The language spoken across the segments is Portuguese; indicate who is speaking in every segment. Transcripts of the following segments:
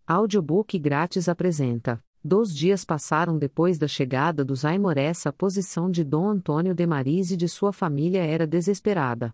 Speaker 1: Audiobook grátis apresenta. 2 dias passaram depois da chegada dos Aimorés. A posição de Dom Antônio de Maris e de sua família era desesperada.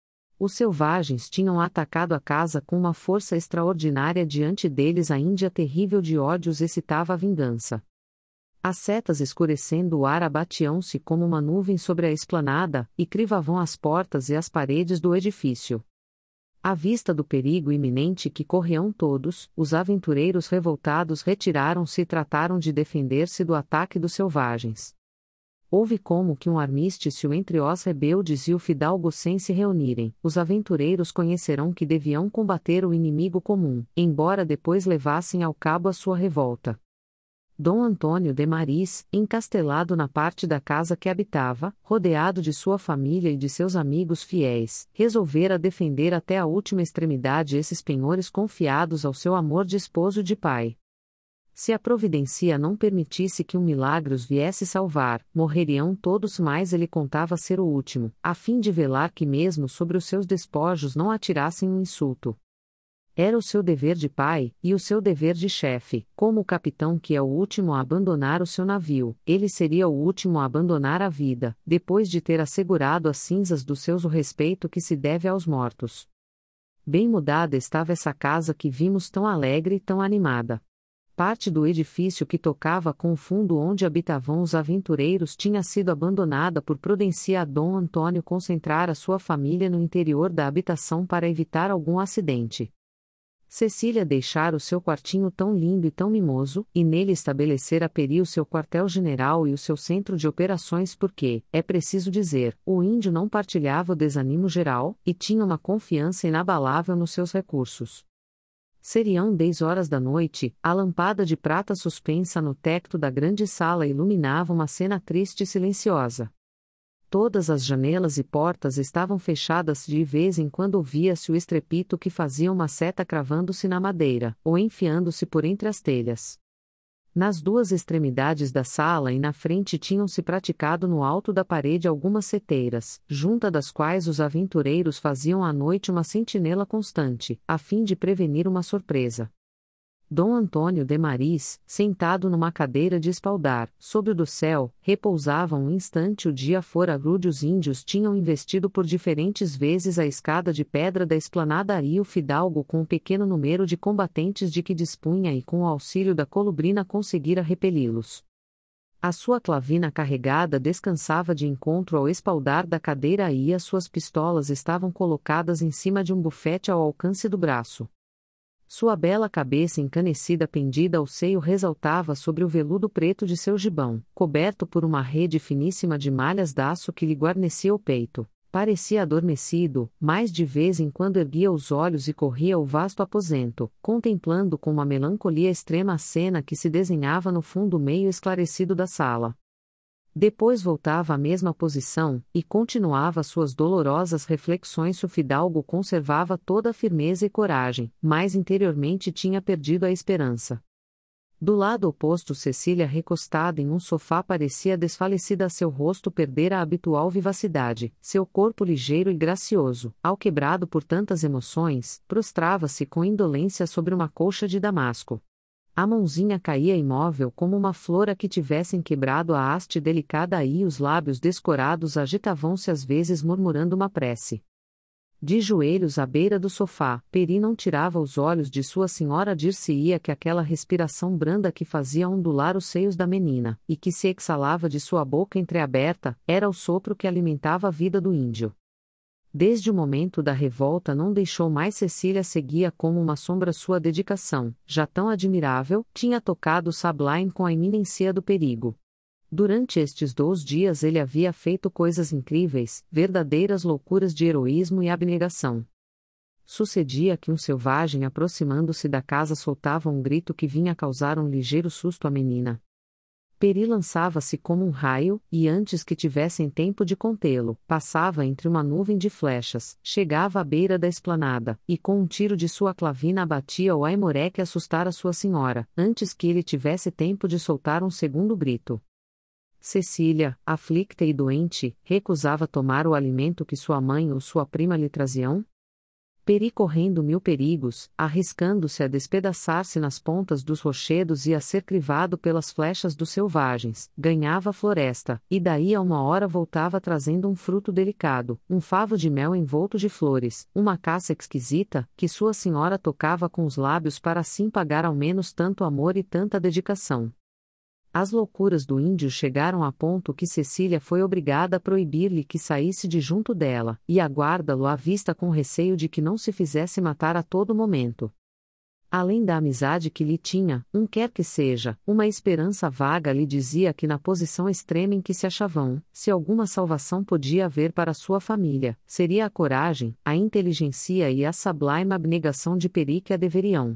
Speaker 1: Os selvagens tinham atacado a casa com uma força extraordinária. Diante deles a Índia terrível de ódio os excitava a vingança. As setas escurecendo o ar abatiam-se como uma nuvem sobre a esplanada, e crivavam as portas e as paredes do edifício. À vista do perigo iminente que corriam todos, os aventureiros revoltados retiraram-se e trataram de defender-se do ataque dos selvagens. Houve como que um armistício entre os rebeldes e o fidalgo sem se reunirem. Os aventureiros conhecerão que deviam combater o inimigo comum, embora depois levassem ao cabo a sua revolta. Dom Antônio de Maris, encastelado na parte da casa que habitava, rodeado de sua família e de seus amigos fiéis, resolvera defender até a última extremidade esses penhores confiados ao seu amor de esposo e de pai. Se a providência não permitisse que um milagre os viesse salvar, morreriam todos, mas ele contava ser o último, a fim de velar que mesmo sobre os seus despojos não atirassem um insulto. Era o seu dever de pai, e o seu dever de chefe, como o capitão que é o último a abandonar o seu navio, ele seria o último a abandonar a vida, depois de ter assegurado às cinzas dos seus o respeito que se deve aos mortos. Bem mudada estava essa casa que vimos, tão alegre e tão animada. Parte do edifício que tocava com o fundo onde habitavam os aventureiros tinha sido abandonada por prudência a Dom Antônio concentrar a sua família no interior da habitação para evitar algum acidente. Cecília deixara o seu quartinho tão lindo e tão mimoso, e nele estabelecera Peri o seu quartel-general e o seu centro de operações porque, é preciso dizer, o índio não partilhava o desânimo geral, e tinha uma confiança inabalável nos seus recursos. Seriam 10 horas da noite, a lâmpada de prata suspensa no teto da grande sala iluminava uma cena triste e silenciosa. Todas as janelas e portas estavam fechadas, de vez em quando ouvia-se o estrepito que fazia uma seta cravando-se na madeira, ou enfiando-se por entre as telhas. Nas duas extremidades da sala e na frente tinham-se praticado no alto da parede algumas seteiras, junta das quais os aventureiros faziam à noite uma sentinela constante, a fim de prevenir uma surpresa. Dom Antônio de Maris, sentado numa cadeira de espaldar, sobre o do céu, repousava um instante. O dia fora rude. Os índios tinham investido por diferentes vezes a escada de pedra da esplanada e o fidalgo, com o pequeno número de combatentes de que dispunha e com o auxílio da colubrina, conseguira repeli-los. A sua clavina carregada descansava de encontro ao espaldar da cadeira e as suas pistolas estavam colocadas em cima de um bufete ao alcance do braço. Sua bela cabeça encanecida pendida ao seio resaltava sobre o veludo preto de seu gibão, coberto por uma rede finíssima de malhas d'áço que lhe guarnecia o peito. Parecia adormecido, mas de vez em quando erguia os olhos e corria o vasto aposento, contemplando com uma melancolia extrema a cena que se desenhava no fundo meio esclarecido da sala. Depois voltava à mesma posição, e continuava suas dolorosas reflexões. O fidalgo conservava toda a firmeza e coragem, mas interiormente tinha perdido a esperança. Do lado oposto, Cecília, recostada em um sofá, parecia desfalecida. Seu rosto perdera a habitual vivacidade, seu corpo ligeiro e gracioso, alquebrado por tantas emoções, prostrava-se com indolência sobre uma colcha de damasco. A mãozinha caía imóvel como uma flor a que tivessem quebrado a haste delicada e os lábios descorados agitavam-se às vezes murmurando uma prece. De joelhos à beira do sofá, Peri não tirava os olhos de sua senhora. Dir-se-ia que aquela respiração branda que fazia ondular os seios da menina, e que se exalava de sua boca entreaberta, era o sopro que alimentava a vida do índio. Desde o momento da revolta não deixou mais. Cecília seguia como uma sombra sua dedicação, já tão admirável, tinha tocado Sablain com a iminência do perigo. Durante estes 2 dias ele havia feito coisas incríveis, verdadeiras loucuras de heroísmo e abnegação. Sucedia que um selvagem, aproximando-se da casa, soltava um grito que vinha causar um ligeiro susto à menina. Peri lançava-se como um raio, e antes que tivessem tempo de contê-lo, passava entre uma nuvem de flechas, chegava à beira da esplanada, e com um tiro de sua clavina abatia o Aimoré que assustara sua senhora, antes que ele tivesse tempo de soltar um segundo grito. Cecília, aflicta e doente, recusava tomar o alimento que sua mãe ou sua prima lhe traziam. Pericorrendo 1000 perigos, arriscando-se a despedaçar-se nas pontas dos rochedos e a ser crivado pelas flechas dos selvagens, ganhava a floresta, e daí a uma hora voltava trazendo um fruto delicado, um favo de mel envolto de flores, uma caça exquisita, que sua senhora tocava com os lábios para assim pagar ao menos tanto amor e tanta dedicação. As loucuras do índio chegaram a ponto que Cecília foi obrigada a proibir-lhe que saísse de junto dela, e a guarda-lo à vista com receio de que não se fizesse matar a todo momento. Além da amizade que lhe tinha, quer que seja, uma esperança vaga lhe dizia que na posição extrema em que se achavam, se alguma salvação podia haver para sua família, seria a coragem, a inteligência e a sublime abnegação de Peri que a deveriam.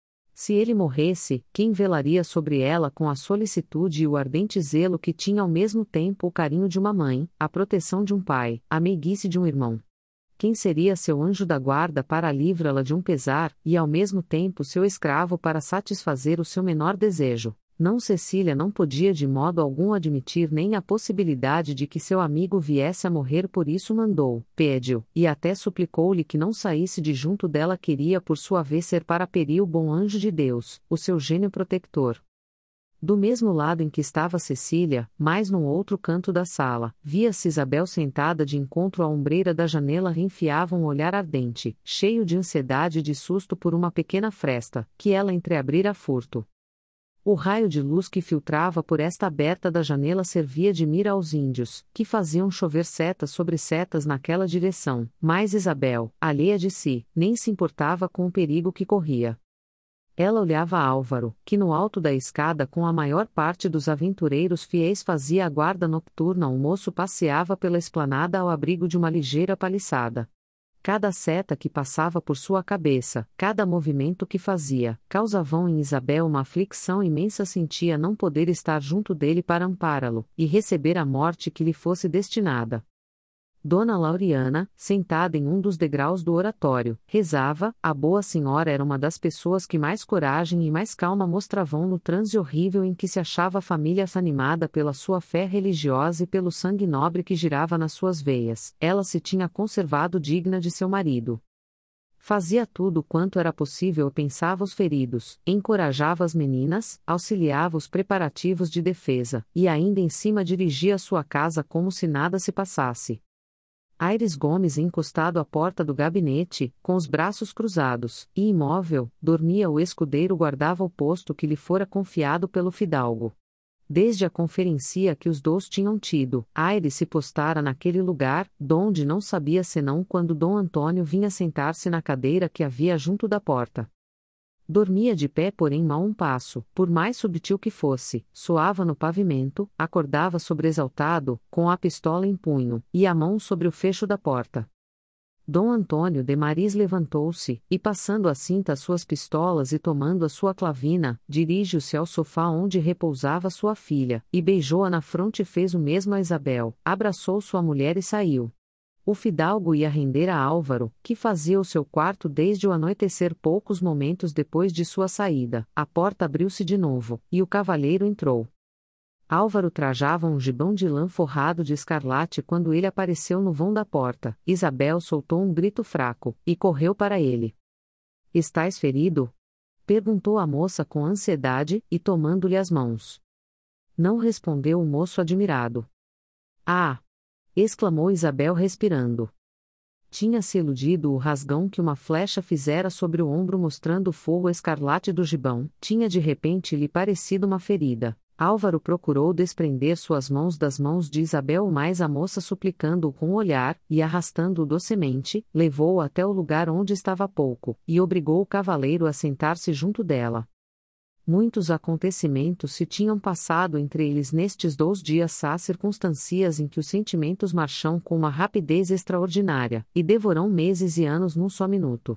Speaker 1: Se ele morresse, quem velaria sobre ela com a solicitude e o ardente zelo que tinha ao mesmo tempo o carinho de uma mãe, a proteção de um pai, a meiguice de um irmão? Quem seria seu anjo da guarda para livrá-la de um pesar, e ao mesmo tempo seu escravo para satisfazer o seu menor desejo? Não, Cecília não podia de modo algum admitir nem a possibilidade de que seu amigo viesse a morrer, por isso mandou, pediu, e até suplicou-lhe que não saísse de junto dela. Queria por sua vez ser para Peri o bom anjo de Deus, o seu gênio protetor. Do mesmo lado em que estava Cecília, mais num outro canto da sala, via-se Isabel sentada de encontro à ombreira da janela, enfiava um olhar ardente, cheio de ansiedade e de susto por uma pequena fresta, que ela entreabrira a furto. O raio de luz que filtrava por esta aberta da janela servia de mira aos índios, que faziam chover setas sobre setas naquela direção, mas Isabel, alheia de si, nem se importava com o perigo que corria. Ela olhava Álvaro, que no alto da escada com a maior parte dos aventureiros fiéis fazia a guarda nocturna. O moço passeava pela esplanada ao abrigo de uma ligeira paliçada. Cada seta que passava por sua cabeça, cada movimento que fazia, causavam em Isabel uma aflição imensa. Sentia não poder estar junto dele para ampará-lo, e receber a morte que lhe fosse destinada. Dona Lauriana, sentada em um dos degraus do oratório, rezava. A boa senhora era uma das pessoas que mais coragem e mais calma mostravam no transe horrível em que se achava a família, animada pela sua fé religiosa e pelo sangue nobre que girava nas suas veias. Ela se tinha conservado digna de seu marido. Fazia tudo quanto era possível, pensava os feridos, encorajava as meninas, auxiliava os preparativos de defesa, e ainda em cima dirigia sua casa como se nada se passasse. Aires Gomes, encostado à porta do gabinete, com os braços cruzados, e imóvel, dormia. O escudeiro guardava o posto que lhe fora confiado pelo fidalgo. Desde a conferência que os dois tinham tido, Aires se postara naquele lugar, donde não sabia senão quando Dom Antônio vinha sentar-se na cadeira que havia junto da porta. Dormia de pé, porém mal um passo, por mais subtil que fosse, soava no pavimento, acordava sobreexaltado, com a pistola em punho, e a mão sobre o fecho da porta. Dom Antônio de Maris levantou-se, e passando a cinta as suas pistolas e tomando a sua clavina, dirigiu-se ao sofá onde repousava sua filha, e beijou-a na fronte. Fez o mesmo a Isabel, abraçou sua mulher e saiu. O fidalgo ia render a Álvaro, que fazia o seu quarto desde o anoitecer. Poucos momentos depois de sua saída, a porta abriu-se de novo, e o cavalheiro entrou. Álvaro trajava um gibão de lã forrado de escarlate. Quando ele apareceu no vão da porta, Isabel soltou um grito fraco, e correu para ele. — Estás ferido? Perguntou a moça com ansiedade, e tomando-lhe as mãos. Não respondeu o moço admirado. — Ah! Exclamou Isabel respirando. Tinha-se iludido o rasgão que uma flecha fizera sobre o ombro, mostrando o forro escarlate do gibão. Tinha de repente lhe parecido uma ferida. Álvaro procurou desprender suas mãos das mãos de Isabel, mas a moça, suplicando-o com o olhar, e arrastando-o docemente, levou-o até o lugar onde estava há pouco, e obrigou o cavaleiro a sentar-se junto dela. Muitos acontecimentos se tinham passado entre eles nestes 2 dias. Há circunstâncias em que os sentimentos marcham com uma rapidez extraordinária, e devoram meses e anos num só minuto.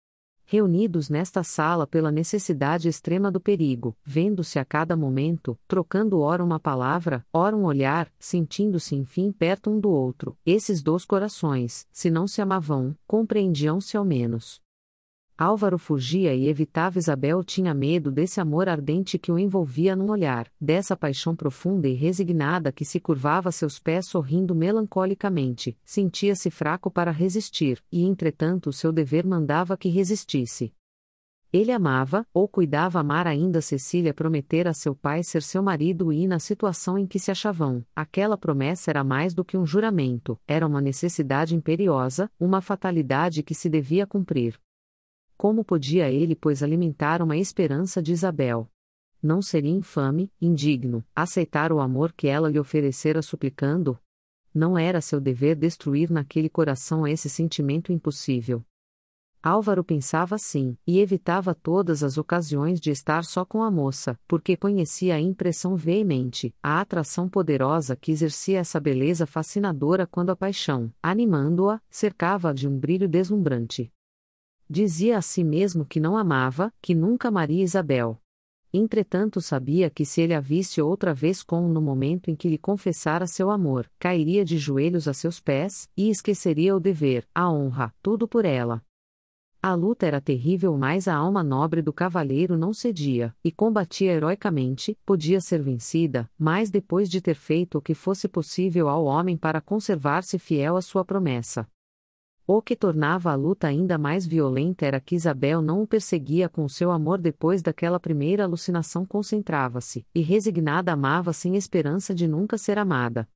Speaker 1: Reunidos nesta sala pela necessidade extrema do perigo, vendo-se a cada momento, trocando ora uma palavra, ora um olhar, sentindo-se enfim perto um do outro, esses 2 corações, se não se amavam, compreendiam-se ao menos. Álvaro fugia e evitava Isabel. Tinha medo desse amor ardente que o envolvia num olhar, dessa paixão profunda e resignada que se curvava a seus pés sorrindo melancolicamente. Sentia-se fraco para resistir, e entretanto o seu dever mandava que resistisse. Ele amava, ou cuidava amar ainda. Cecília prometera a seu pai ser seu marido e, na situação em que se achavam, aquela promessa era mais do que um juramento, era uma necessidade imperiosa, uma fatalidade que se devia cumprir. Como podia ele, pois, alimentar uma esperança de Isabel? Não seria infame, indigno, aceitar o amor que ela lhe oferecera suplicando? Não era seu dever destruir naquele coração esse sentimento impossível? Álvaro pensava assim, e evitava todas as ocasiões de estar só com a moça, porque conhecia a impressão veemente, a atração poderosa que exercia essa beleza fascinadora quando a paixão, animando-a, cercava-a de um brilho deslumbrante. Dizia a si mesmo que não amava, que nunca amaria Isabel. Entretanto sabia que se ele a visse outra vez como no momento em que lhe confessara seu amor, cairia de joelhos a seus pés, e esqueceria o dever, a honra, tudo por ela. A luta era terrível, mas a alma nobre do cavalheiro não cedia, e combatia heroicamente. Podia ser vencida, mas depois de ter feito o que fosse possível ao homem para conservar-se fiel à sua promessa. O que tornava a luta ainda mais violenta era que Isabel não o perseguia com o seu amor. Depois daquela primeira alucinação concentrava-se, e resignada amava sem esperança de nunca ser amada.